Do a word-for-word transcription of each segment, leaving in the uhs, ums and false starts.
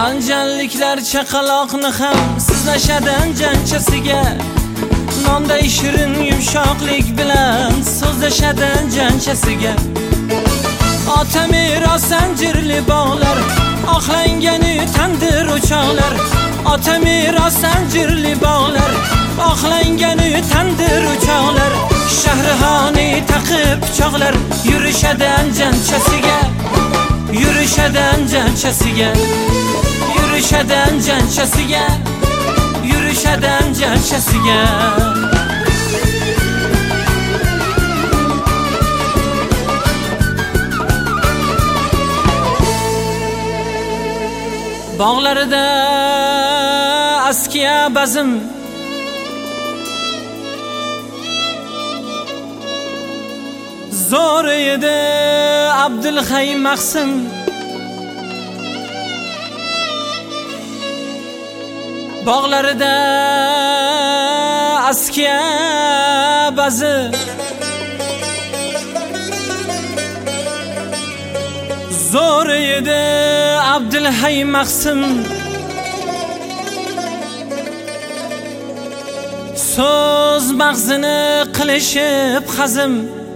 Anjanliklar chaqaloqni ham sizlashadi anjanchasiga. Nonday shirin yumshoqlik bilan so'zlashadi anjanchasiga. Ota meros zanjirli bog'lar, oqlangani tandir o'choqlar. Ota meros zanjirli bog'lar, oqlangani tandir o'choqlar. Shahrixoni taqib pichoqlar, yurishadi anjanchasiga. Yurishadi anjanchasiga. Yurishadi anjanchasiga. Yurishadi anjanchasiga. Bog'larida askiya bazm, zo'r edi Abdulhay Maqsim. Bog'larida askiya bazi, zo'r edi Abdulhay Maqsim. So'z mag'zini qilishib hazm,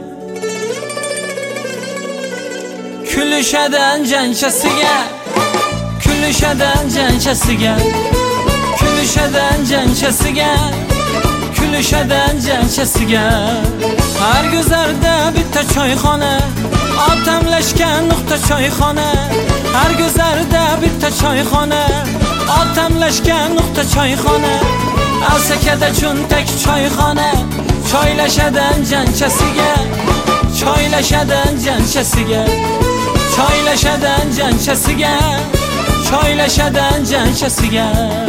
kulishadi anjanchasiga. Kulishadi anjanchasiga. Kulishadi anjanchasiga. Kulishadi anjanchasiga. Har guzarda bitta choyxona, otamlashgan nuqta choyxona. Har guzarda bitta choyxona, otamlashgan nuqta choyxona. Asakada cho'ntak choyxona, choylashadi anjanchasiga. Choylashadi anjanchasiga. Choylashadi anjanchasiga. Choylashadi anjanchasiga.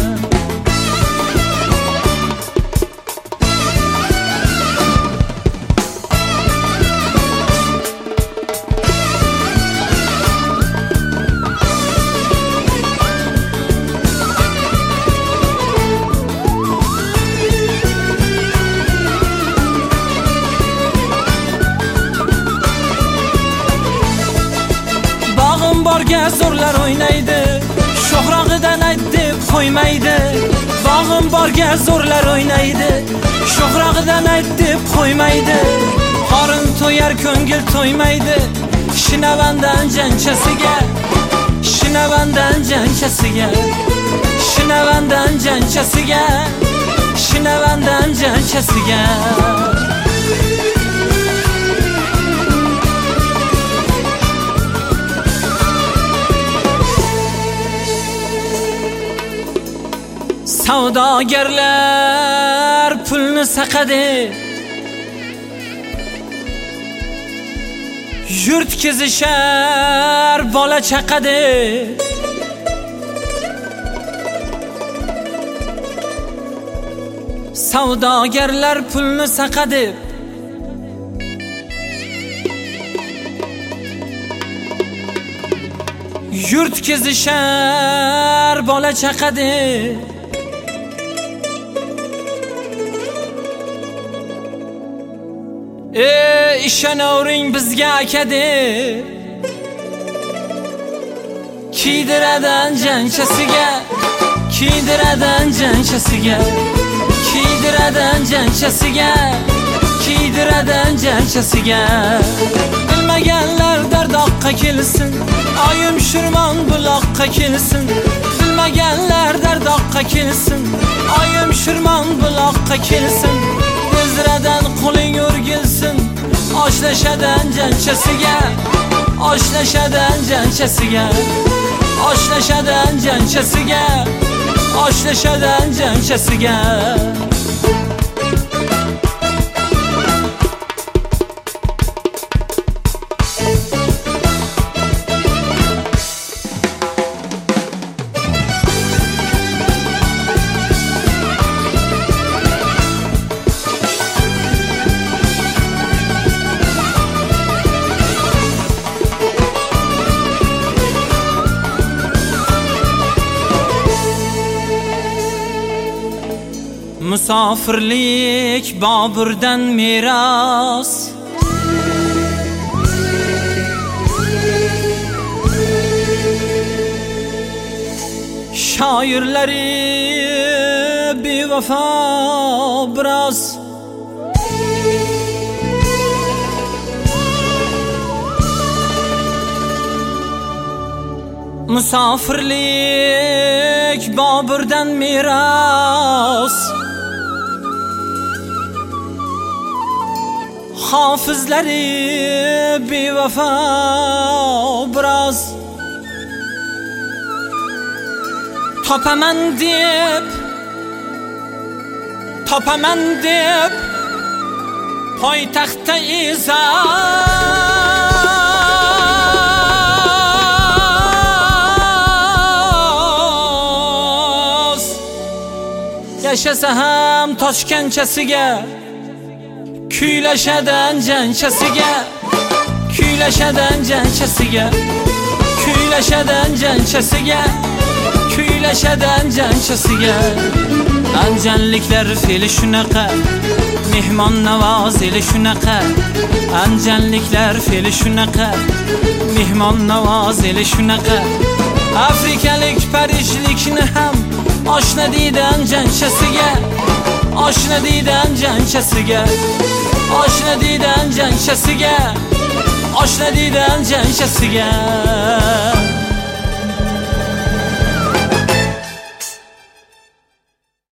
Borga zo'rlar o'ynaydi, sho'xrog'idan ayt deb qo'ymaydi. Bog'im borga zo'rlar o'ynaydi, sho'xrog'idan ayt deb qo'ymaydi. Qorin to'yar ko'ngil to'ymaydi, shinavanda anjanchasiga. Shinavanda anjanchasiga. Shinavanda anjanchasiga. Shinavanda anjanchasiga. Savdogarlar pulni saqadi, yurt kezishar bola chaqadi. Savdogarlar pulni saqadi, yurt kezishar bola chaqadi. Ey ishonavring bizga akadi, kiydiradi anjanchasiga. Kiydiradi anjanchasiga. Kiydiradi anjanchasiga. Kiydiradi anjanchasiga. Bilmaganlar dardoqqa kelsin, oyim shirmon buloqqa kelsin. Bilmaganlar dardoqqa kelsin, oyim shirmon buloqqa kelsin. Ezradan qo'ling o'rgilsin, oshlashadi anjanchasiga. Oshlashadi anjanchasiga. Oshlashadi anjanchasiga. Oshlashadi anjanchasiga. Musofirlik Boburdan meros, shoirlari bevafo biroz musofirlik Boburdan meros hofizlari bevafo biroz topaman deb topaman deb poytaxtda e'zoz yashasa ham Toshkentchasiga kuylashadan janchasiga kuylashadan janchasiga kuylashadan janchasiga kuylashadan janchasiga anjanliklar fe'li shunaqa mehmon navoz eli shunaqa anjanliklar fe'li shunaqa mehmon navoz eli shunaqa afrikalik parijlikni ham oshna deydan janchasiga oshna deydan janchasiga oshna deydan janchasiga oshna deydan janchasiga